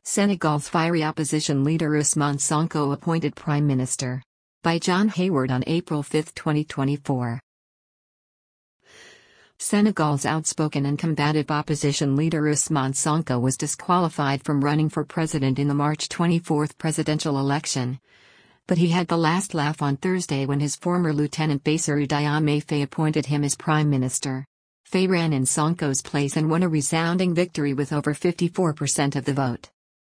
Senegal's fiery opposition leader Ousmane Sonko appointed Prime Minister. By John Hayward on April 5, 2024. Senegal's outspoken and combative opposition leader Ousmane Sonko was disqualified from running for president in the March 24 presidential election. But he had the last laugh on Thursday when his former lieutenant Bassirou Diomaye Faye appointed him as prime minister. Faye ran in Sonko's place and won a resounding victory with over 54% of the vote.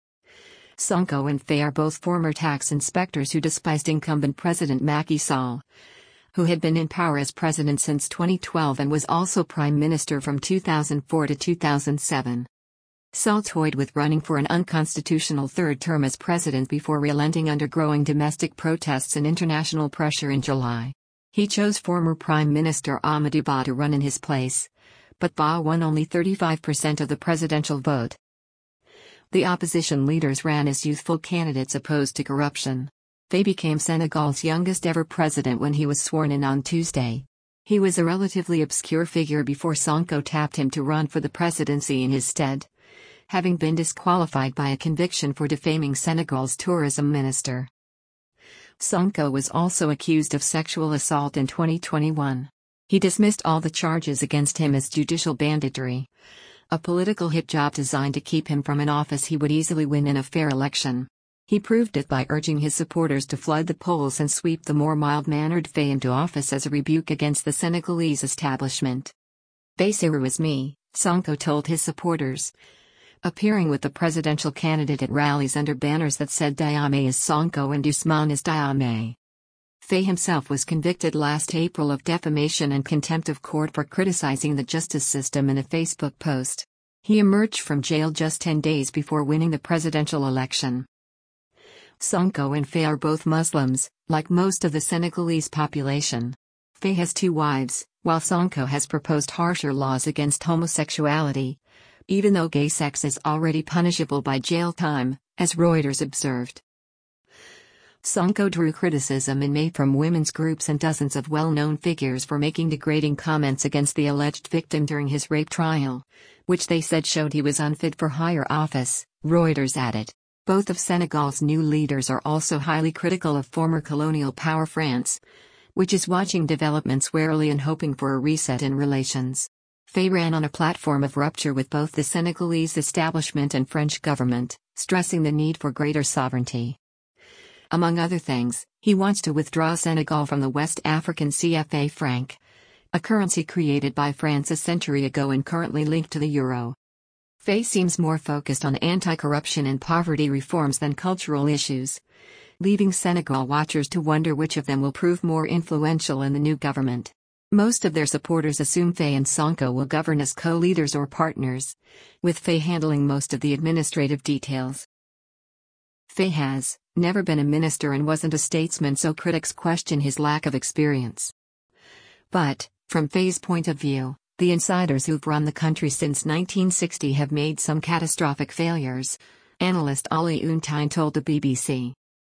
Sonko and Faye are both former tax inspectors who despised incumbent President Macky Sall, who had been in power as president since 2012 and was also prime minister from 2004 to 2007. Sall toyed with running for an unconstitutional third term as president before relenting under growing domestic protests and international pressure in July. He chose former Prime Minister Amadou Ba to run in his place, but Ba won only 35% of the presidential vote. The opposition leaders ran as youthful candidates opposed to corruption. Faye became Senegal's youngest ever president when he was sworn in on Tuesday. He was a relatively obscure figure before Sonko tapped him to run for the presidency in his stead, having been disqualified by a conviction for defaming Senegal's tourism minister. Sonko was also accused of sexual assault in 2021. He dismissed all the charges against him as judicial banditry, a political hit job designed to keep him from an office he would easily win in a fair election. He proved it by urging his supporters to flood the polls and sweep the more mild-mannered Faye into office as a rebuke against the Senegalese establishment. Bassirou is me, Sonko told his supporters, appearing with the presidential candidate at rallies under banners that said Diomaye is Sonko and Ousmane is Diomaye. Faye himself was convicted last April of defamation and contempt of court for criticizing the justice system in a Facebook post. He emerged from jail just 10 days before winning the presidential election. Sonko and Faye are both Muslims, like most of the Senegalese population. Faye has 2 wives, while Sonko has proposed harsher laws against homosexuality, even though gay sex is already punishable by jail time, as Reuters observed. Sonko drew criticism in May from women's groups and dozens of well-known figures for making degrading comments against the alleged victim during his rape trial, which they said showed he was unfit for higher office, Reuters added. Both of Senegal's new leaders are also highly critical of former colonial power France, which is watching developments warily and hoping for a reset in relations. Faye ran on a platform of rupture with both the Senegalese establishment and French government, stressing the need for greater sovereignty. Among other things, he wants to withdraw Senegal from the West African CFA franc, a currency created by France a century ago and currently linked to the euro. Faye seems more focused on anti-corruption and poverty reforms than cultural issues, leaving Senegal watchers to wonder which of them will prove more influential in the new government. Most of their supporters assume Faye and Sonko will govern as co-leaders or partners, with Faye handling most of the administrative details. Faye has never been a minister and wasn't a statesman, so critics question his lack of experience. But, from Faye's point of view, the insiders who've run the country since 1960 have made some catastrophic failures, analyst Ollie Ountein told the BBC.